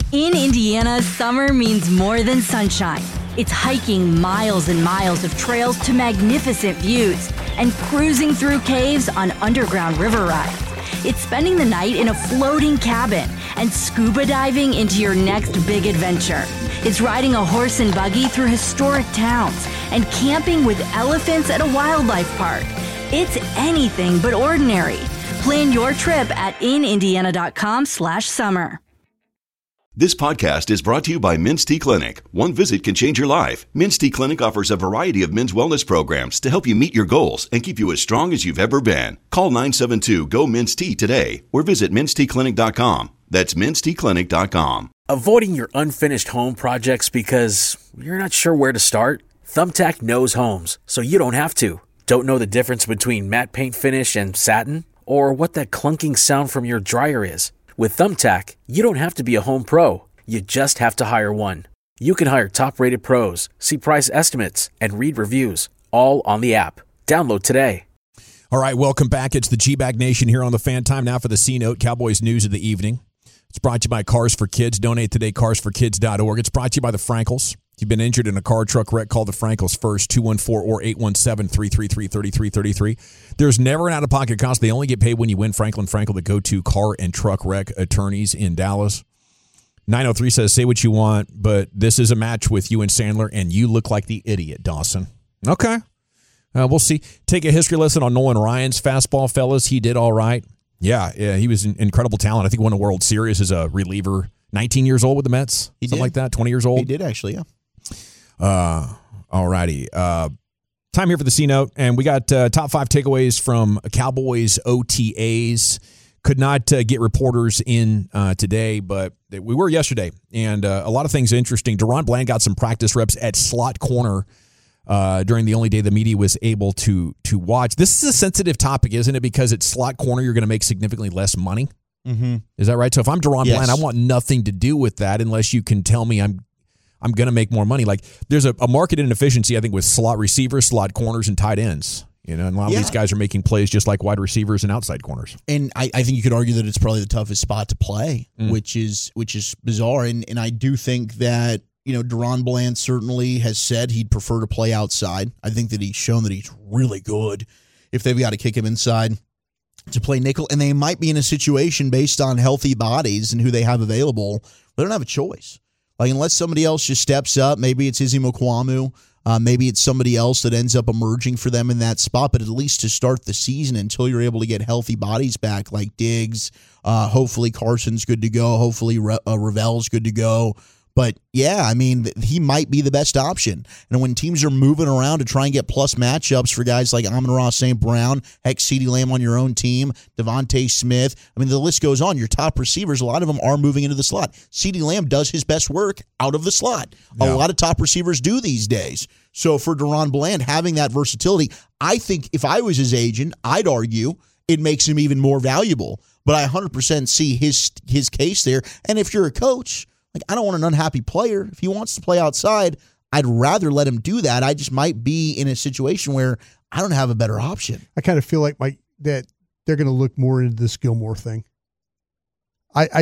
In Indiana, summer means more than sunshine. It's hiking miles and miles of trails to magnificent views and cruising through caves on underground river rides. It's spending the night in a floating cabin and scuba diving into your next big adventure. It's riding a horse and buggy through historic towns and camping with elephants at a wildlife park. It's anything but ordinary. Plan your trip at inindiana.com/summer. This podcast is brought to you by Men's T Clinic. One visit can change your life. Men's T Clinic offers a variety of men's wellness programs to help you meet your goals and keep you as strong as you've ever been. Call 972-GO-MEN'S T today or visit mensteclinic.com. That's mensteclinic.com. Avoiding your unfinished home projects because you're not sure where to start? Thumbtack knows homes, so you don't have to. Don't know the difference between matte paint finish and satin? Or what that clunking sound from your dryer is? With Thumbtack, you don't have to be a home pro. You just have to hire one. You can hire top-rated pros, see price estimates, and read reviews, all on the app. Download today. All right, welcome back. It's the G-Bag Nation here on the Fan. Time now for the C-Note, Cowboys News of the Evening. It's brought to you by Cars for Kids. Donate today, carsforkids.org. It's brought to you by the Frankels. If you've been injured in a car truck wreck, call the Frankels first, 214 or 817-333-3333. There's never an out-of-pocket cost. They only get paid when you win. Franklin Frankel, the go-to car and truck wreck attorneys in Dallas. 903 says, say what you want, but this is a match with you and Sandler, and you look like the idiot, Dawson. Okay. We'll see. Take a history lesson on Nolan Ryan's fastball, fellas. He did all right. Yeah, he was an incredible talent. I think won a World Series as a reliever. 19 years old with the Mets? He Something did. like that? 20 years old? He did, actually, yeah. All righty. Time here for the C-Note, and we got top 5 takeaways from Cowboys OTAs. Could not get reporters in today, but we were yesterday, and a lot of things interesting. Deron Bland got some practice reps at slot corner during the only day the media was able to watch. This is a sensitive topic, isn't it? Because at slot corner, you're going to make significantly less money. Mm-hmm. Is that right? So if I'm Deron Bland, I want nothing to do with that unless you can tell me I'm going to make more money. Like there's a market inefficiency, I think, with slot receivers, slot corners, and tight ends. You know, and a lot of these guys are making plays just like wide receivers and outside corners. And I think you could argue that it's probably the toughest spot to play, which is bizarre. And I do think that, you know, Deron Bland certainly has said he'd prefer to play outside. I think that he's shown that he's really good if they've got to kick him inside to play nickel. And they might be in a situation based on healthy bodies and who they have available. They don't have a choice. Like, unless somebody else just steps up, maybe it's Izzy Mukuamu, maybe it's somebody else that ends up emerging for them in that spot, but at least to start the season until you're able to get healthy bodies back, like Diggs, hopefully Carson's good to go, hopefully Ravel's good to go. But, yeah, I mean, he might be the best option. And when teams are moving around to try and get plus matchups for guys like Amon-Ra St. Brown, heck, CeeDee Lamb on your own team, Devontae Smith, I mean, the list goes on. Your top receivers, a lot of them are moving into the slot. CeeDee Lamb does his best work out of the slot. Yeah. A lot of top receivers do these days. So for Deron Bland, having that versatility, I think if I was his agent, I'd argue it makes him even more valuable. But I 100% see his case there. And if you're a coach, like, I don't want an unhappy player. If he wants to play outside, I'd rather let him do that. I just might be in a situation where I don't have a better option. I kind of feel like that they're going to look more into this Gilmore thing. I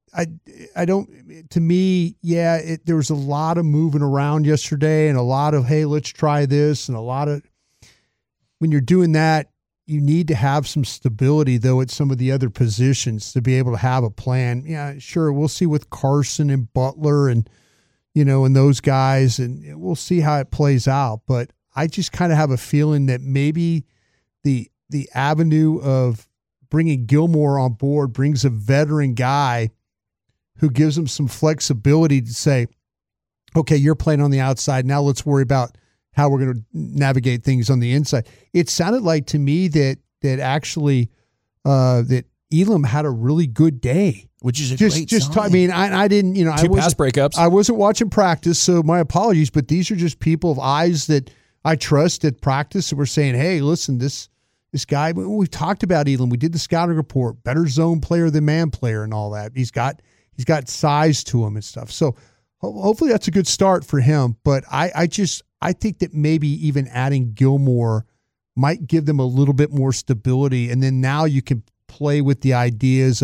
don't, to me, there was a lot of moving around yesterday and a lot of, hey, let's try this, and a lot of, when you're doing that, you need to have some stability, though, at some of the other positions to be able to have a plan. Yeah, sure, we'll see with Carson and Butler and, you know, and those guys, and we'll see how it plays out. But I just kind of have a feeling that maybe the avenue of bringing Gilmore on board brings a veteran guy who gives them some flexibility to say, okay, you're playing on the outside. Now let's worry about how we're going to navigate things on the inside. It sounded like to me that actually that Elam had a really good day, which is a great sign. I mean, I didn't, you know, Two pass breakups. I wasn't watching practice, so my apologies. But these are just people of eyes that I trust at practice that were saying, "Hey, listen, this guy." We've talked about Elam. We did the scouting report. Better zone player than man player, and all that. He's got size to him and stuff. So hopefully that's a good start for him. But I think that maybe even adding Gilmore might give them a little bit more stability. And then now you can play with the ideas of,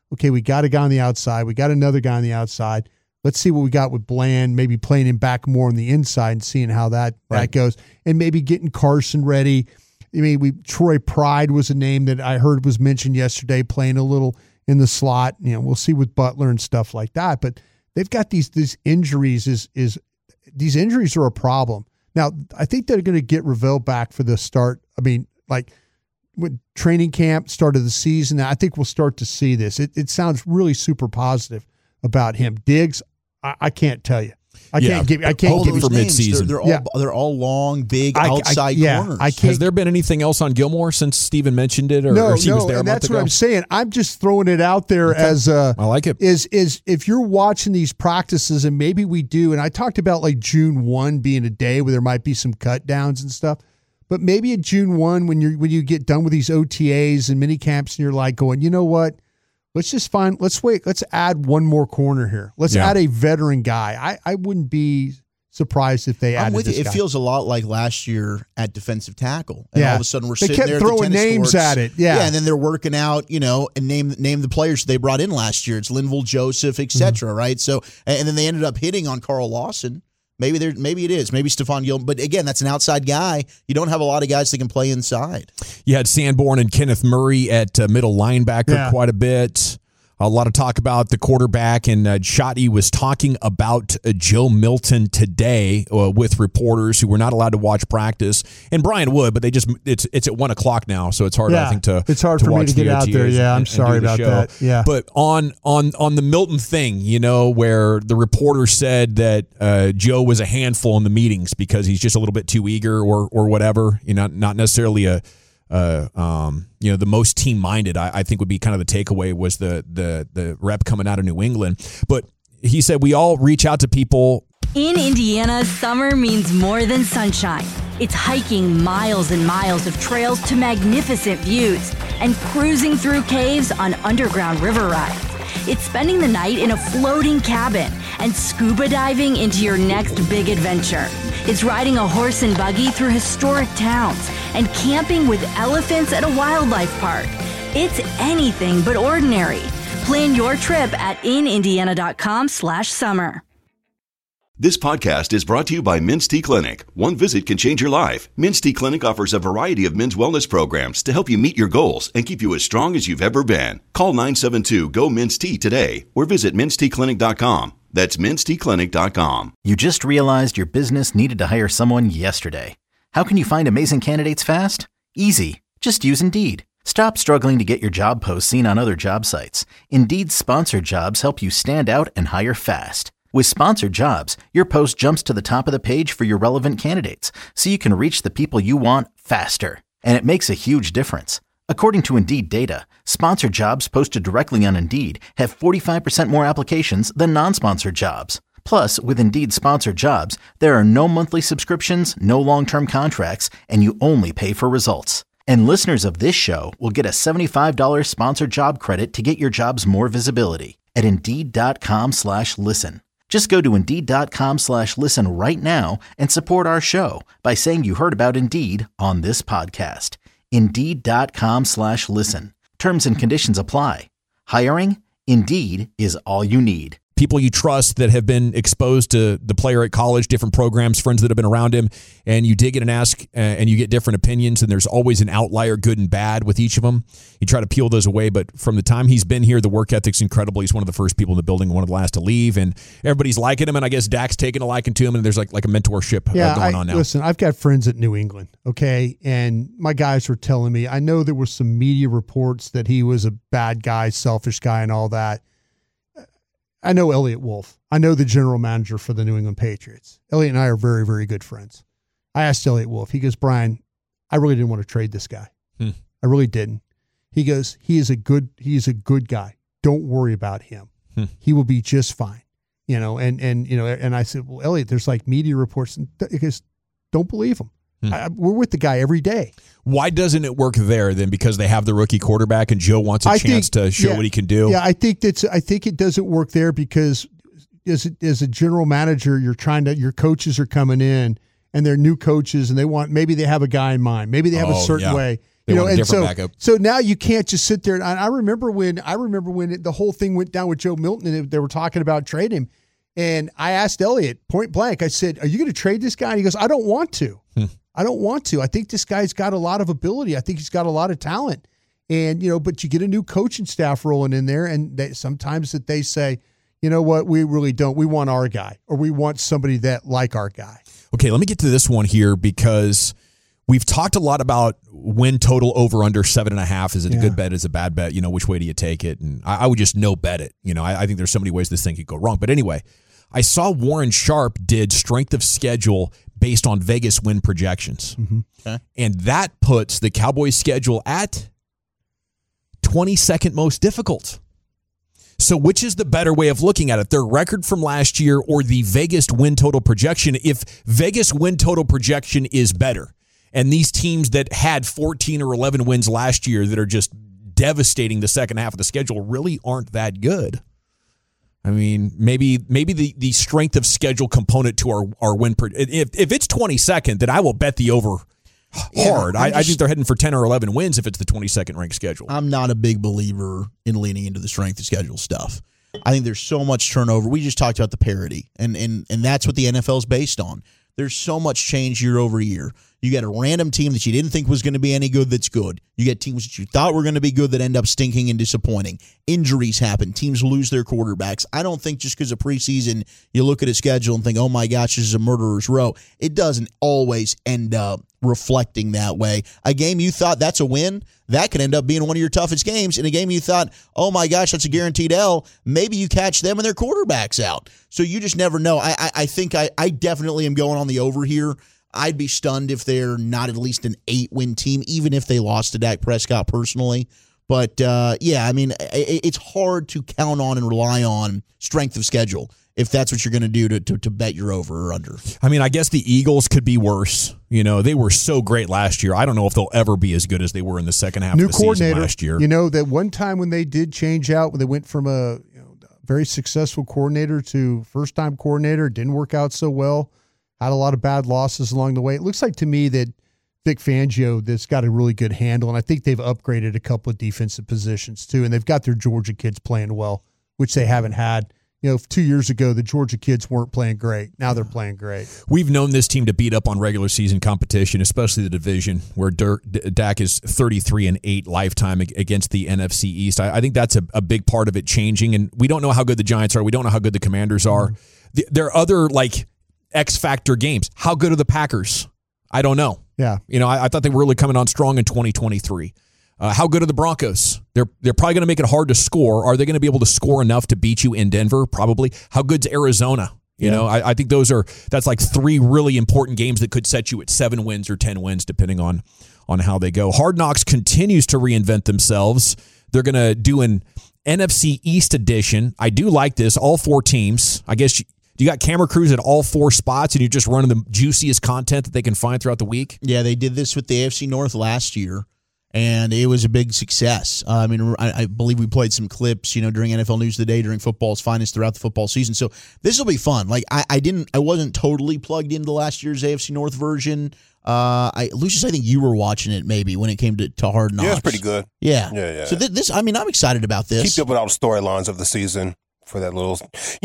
okay, we got a guy on the outside. We got another guy on the outside. Let's see what we got with Bland, maybe playing him back more on the inside and seeing how that goes. And maybe getting Carson ready. I mean, Troy Pride was a name that I heard was mentioned yesterday, playing a little in the slot. You know, we'll see with Butler and stuff like that. But they've got these injuries. These injuries are a problem. Now, I think they're going to get Ravel back for the start. I mean, like with training camp, start of the season, I think we'll start to see this. It sounds really super positive about him. Diggs, I can't tell you. I can't give you for mid-season. They're all long, big outside corners. Has there been anything else on Gilmore since Steven mentioned it, or he was there a month that's ago? what I'm saying. I'm just throwing it out there as I like it. Is if you're watching these practices, and maybe we do, and I talked about like June 1 being a day where there might be some cut downs and stuff, but maybe at June 1 when you get done with these OTAs and mini camps and you're like going, you know what? Let's wait. Let's add one more corner here. Let's add a veteran guy. I wouldn't be surprised if they added this guy. It feels a lot like last year at defensive tackle. And all of a sudden we're sitting there. They kept throwing names at it. Yeah. And then they're working out, and name the players they brought in last year. It's Linval Joseph, et cetera, right? So, and then they ended up hitting on Carl Lawson. Maybe it is. Maybe Stephon Gilmore. But again, that's an outside guy. You don't have a lot of guys that can play inside. You had Sanborn and Kenneth Murray at middle linebacker quite a bit. A lot of talk about the quarterback, and Shotty was talking about Joe Milton today with reporters who were not allowed to watch practice, and Brian would, but it's at 1 o'clock now, so it's hard. I think it's hard for me to get out there. Yeah, I'm sorry about that. Yeah, but on the Milton thing, where the reporter said that Joe was a handful in the meetings because he's just a little bit too eager or whatever. Not necessarily the most team-minded, I think would be kind of the takeaway was the rep coming out of New England. But he said we all reach out to people. In Indiana, summer means more than sunshine. It's hiking miles and miles of trails to magnificent views and cruising through caves on underground river rides. It's spending the night in a floating cabin and scuba diving into your next big adventure. It's riding a horse and buggy through historic towns and camping with elephants at a wildlife park. It's anything but ordinary. Plan your trip at inindiana.com/summer. This podcast is brought to you by Men's T Clinic. One visit can change your life. Men's T Clinic offers a variety of men's wellness programs to help you meet your goals and keep you as strong as you've ever been. Call 972-GO-MEN'S-T today or visit menstclinic.com. That's menstclinic.com. You just realized your business needed to hire someone yesterday. How can you find amazing candidates fast? Easy. Just use Indeed. Stop struggling to get your job posts seen on other job sites. Indeed's sponsored jobs help you stand out and hire fast. With sponsored jobs, your post jumps to the top of the page for your relevant candidates, so you can reach the people you want faster. And it makes a huge difference. According to Indeed data, sponsored jobs posted directly on Indeed have 45% more applications than non-sponsored jobs. Plus, with Indeed sponsored jobs, there are no monthly subscriptions, no long-term contracts, and you only pay for results. And listeners of this show will get a $75 sponsored job credit to get your jobs more visibility at Indeed.com/listen. Just go to Indeed.com/listen right now and support our show by saying you heard about Indeed on this podcast. Indeed.com/listen. Terms and conditions apply. Hiring? Indeed is all you need. People you trust that have been exposed to the player at college, different programs, friends that have been around him, and you dig in and ask, and you get different opinions, and there's always an outlier, good and bad, with each of them. You try to peel those away, but from the time he's been here, the work ethic's incredible. He's one of the first people in the building, one of the last to leave, and everybody's liking him, and I guess Dak's taking a liking to him, and there's like a mentorship going on now. Listen, I've got friends at New England, okay, and my guys were telling me, I know there were some media reports that he was a bad guy, selfish guy, and all that. I know Elliott Wolf. I know the general manager for the New England Patriots. Elliott and I are very, very good friends. I asked Elliott Wolf. He goes, Brian, I really didn't want to trade this guy. I really didn't. He goes, he is a good guy. Don't worry about him. He will be just fine. And I said, well, Elliott, there's like media reports. And he goes, don't believe him. We're with the guy every day. Why doesn't it work there then? Because they have the rookie quarterback and Joe wants a chance to show what he can do? Yeah, I think it doesn't work there because as a general manager, your coaches are coming in and they're new coaches and maybe they have a guy in mind. Maybe they have a certain way. They want a and different backup. So now you can't just sit there. And I remember when the whole thing went down with Joe Milton and they were talking about trading him. And I asked Elliott point blank, I said, are you going to trade this guy? And he goes, I don't want to. I don't want to. I think this guy's got a lot of ability. I think he's got a lot of talent. And, but you get a new coaching staff rolling in there, and sometimes that they say, you know what, we really don't. We want our guy, or we want somebody that like our guy. Okay, let me get to this one here because we've talked a lot about win total over under 7.5. Is it a good bet? Is it a bad bet? Which way do you take it? And I would just no bet it. I think there's so many ways this thing could go wrong. But anyway, I saw Warren Sharp did strength of schedule based on Vegas win projections. Mm-hmm. Okay. And that puts the Cowboys' schedule at 22nd most difficult. So which is the better way of looking at it? Their record from last year or the Vegas win total projection? If Vegas win total projection is better, and these teams that had 14 or 11 wins last year that are just devastating the second half of the schedule really aren't that good. I mean, maybe the strength of schedule component to our win. If it's 22nd, then I will bet the over hard. I think they're heading for 10 or 11 wins if it's the 22nd ranked schedule. I'm not a big believer in leaning into the strength of schedule stuff. I think there's so much turnover. We just talked about the parity, and that's what the NFL is based on. There's so much change year over year. You got a random team that you didn't think was going to be any good that's good. You get teams that you thought were going to be good that end up stinking and disappointing. Injuries happen. Teams lose their quarterbacks. I don't think just because of preseason you look at a schedule and think, oh my gosh, this is a murderer's row. It doesn't always end up reflecting that way. A game you thought that's a win, that could end up being one of your toughest games. In a game you thought, oh my gosh, that's a guaranteed L, maybe you catch them and their quarterback's out. So you just never know. I think I definitely am going on the over here. I'd be stunned if they're not at least an 8-win team, even if they lost to Dak Prescott personally. But, it's hard to count on and rely on strength of schedule if that's what you're going to do to bet your over or under. I mean, I guess the Eagles could be worse. They were so great last year. I don't know if they'll ever be as good as they were in the second half of the season last year. That one time when they did change out, when they went from a very successful coordinator to first-time coordinator, didn't work out so well. Had a lot of bad losses along the way. It looks like to me that Vic Fangio that's got a really good handle, and I think they've upgraded a couple of defensive positions too, and they've got their Georgia kids playing well, which they haven't had. 2 years ago, the Georgia kids weren't playing great. Now they're playing great. We've known this team to beat up on regular season competition, especially the division, where Dak is 33-8 lifetime against the NFC East. I think that's a big part of it changing, and we don't know how good the Giants are. We don't know how good the Commanders are. There are other, X-factor games. How good are the Packers? I don't know. Yeah. I thought they were really coming on strong in 2023. How good are the Broncos? They're probably going to make it hard to score. Are they going to be able to score enough to beat you in Denver? Probably. How good's Arizona? I think that's like 3 really important games that could set you at 7 wins or 10 wins, depending on how they go. Hard Knocks continues to reinvent themselves. They're going to do an NFC East edition. I do like this. All 4 teams. I guess you got camera crews at all 4 spots, and you're just running the juiciest content that they can find throughout the week? Yeah, they did this with the AFC North last year, and it was a big success. I believe we played some clips, during NFL News Today, during football's finest throughout the football season. So this will be fun. I wasn't totally plugged into last year's AFC North version. Lucius, I think you were watching it maybe when it came to Hard Knocks. Yeah, it's pretty good. Yeah. So I'm excited about this. Keep up with all the storylines of the season. For that little,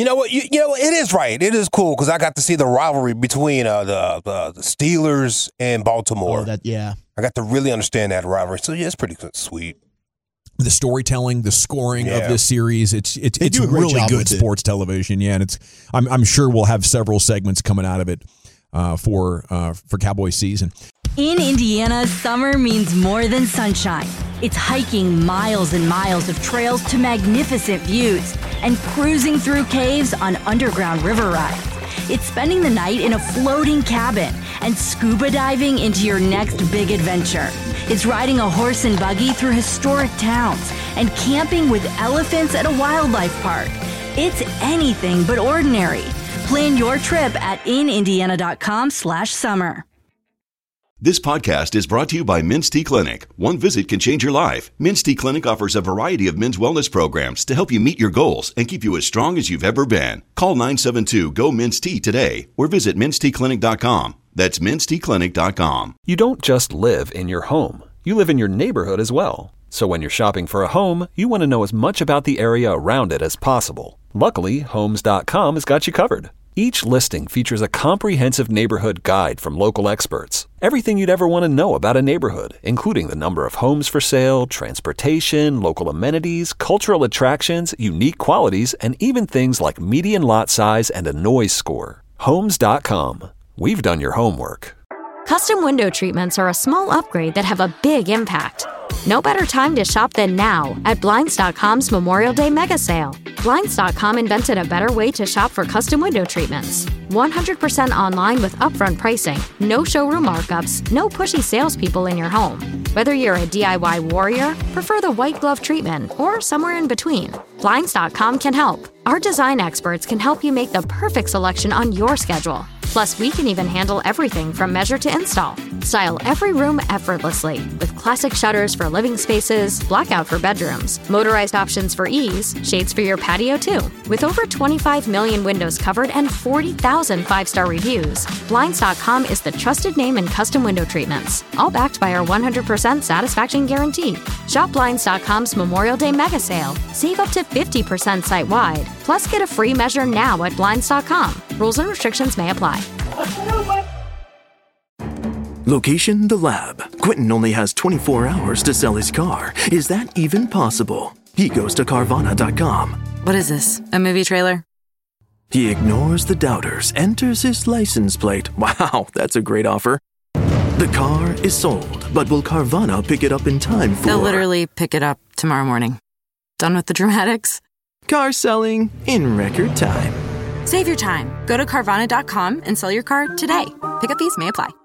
it is right. It is cool because I got to see the rivalry between the Steelers and Baltimore. I got to really understand that rivalry. So yeah, it's pretty sweet. The storytelling, the scoring of this series, it's really good sports television. Yeah, and I'm sure we'll have several segments coming out of it for Cowboys season. In Indiana, summer means more than sunshine. It's hiking miles and miles of trails to magnificent views and cruising through caves on underground river rides. It's spending the night in a floating cabin and scuba diving into your next big adventure. It's riding a horse and buggy through historic towns and camping with elephants at a wildlife park. It's anything but ordinary. Plan your trip at inindiana.com/summer. This podcast is brought to you by Men's T Clinic. One visit can change your life. Men's T Clinic offers a variety of men's wellness programs to help you meet your goals and keep you as strong as you've ever been. Call 972-GO-MEN'S-T today or visit menstclinic.com. That's menstclinic.com. You don't just live in your home. you live in your neighborhood as well. So when you're shopping for a home, you want to know as much about the area around it as possible. Luckily, Homes.com has got you covered. Each listing features a comprehensive neighborhood guide from local experts. Everything you'd ever want to know about a neighborhood, including the number of homes for sale, transportation, local amenities, cultural attractions, unique qualities, and even things like median lot size and a noise score. Homes.com. We've done your homework. Custom window treatments are a small upgrade that have a big impact. No better time to shop than now at Blinds.com's Memorial Day Mega Sale. Blinds.com invented a better way to shop for custom window treatments. 100% online with upfront pricing, no showroom markups, no pushy salespeople in your home. Whether you're a DIY warrior, prefer the white glove treatment, or somewhere in between, Blinds.com can help. Our design experts can help you make the perfect selection on your schedule. Plus, we can even handle everything from measure to install. Style every room effortlessly with classic shutters for living spaces, blackout for bedrooms, motorized options for ease, shades for your patio too. With over 25 million windows covered and 40,000 five-star reviews, Blinds.com is the trusted name in custom window treatments, all backed by our 100% satisfaction guarantee. Shop Blinds.com's Memorial Day Mega Sale. Save up to 50% site-wide. Plus, get a free measure now at Blinds.com. Rules and restrictions may apply. Location, the lab. Quentin only has 24 hours to sell his car. Is that even possible? He goes to Carvana.com. What is this, a movie trailer? He ignores the doubters, enters his license plate. Wow, that's a great offer. The car is sold, but will Carvana pick it up in time for... They'll literally pick it up tomorrow morning. Done with the dramatics? Car selling in record time. Save your time. Go to Carvana.com and sell your car today. Pickup fees may apply.